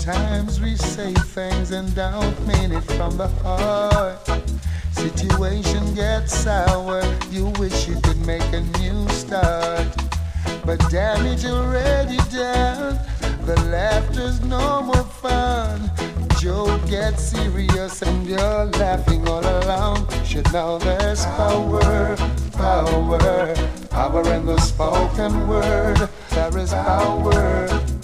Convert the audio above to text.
Sometimes we say things and don't mean it from the heart. Situation gets sour, you wish you could make a new start. But damage already done, the laughter's no more fun. Joke gets serious and you're laughing all along. Should know there's power, power, power in the spoken word. There is power,